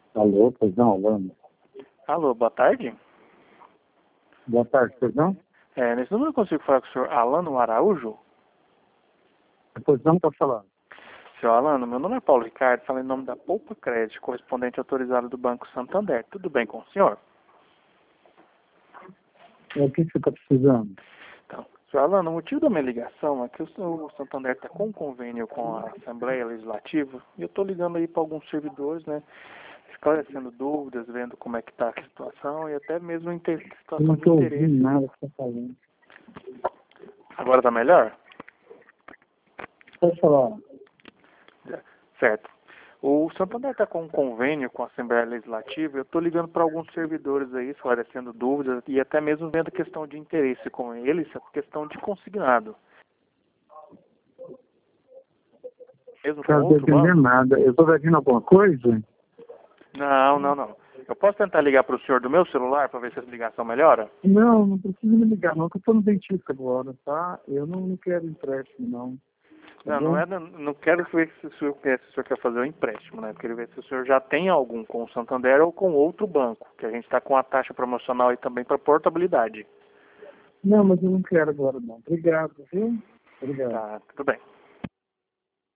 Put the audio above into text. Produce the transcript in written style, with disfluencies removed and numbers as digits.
Alô, pois não, Alano. Alô, boa tarde. Boa tarde, pois não? Nesse número eu consigo falar com o senhor Alano Araújo? Pois não, tá falando. Senhor Alano, meu nome é Paulo Ricardo, falo em nome da Poupa Crédito, correspondente autorizado do Banco Santander. Tudo bem com o senhor? O que você está precisando? Então, senhor Alano, o motivo da minha ligação é que o Santander está com um convênio com a Assembleia Legislativa e eu estou ligando aí para alguns servidores, né? Esclarecendo dúvidas, vendo como é que está a situação e até mesmo em Eu situação não de estou ouvindo interesse. nada que você está falando. Agora está melhor? Pode falar. Certo. O Santander está com um convênio com a Assembleia Legislativa. Eu estou ligando para alguns servidores aí, esclarecendo dúvidas e até mesmo vendo questão de interesse com eles, a questão de consignado. Mesmo com Não estou outro entendendo banco? nada. Eu estou devendo alguma coisa? Não. Eu posso tentar ligar para o senhor do meu celular para ver se essa ligação melhora? Não, não precisa me ligar não, que eu estou no dentista agora, tá? Eu não quero empréstimo, não. Tá Não, bom? não quero ver se o senhor quer fazer um empréstimo, né? Eu quero ver se o senhor já tem algum com o Santander ou com outro banco, que a gente está com a taxa promocional aí também para portabilidade. Não, mas eu não quero agora, não. Obrigado, viu? Obrigado. Tá, tudo bem.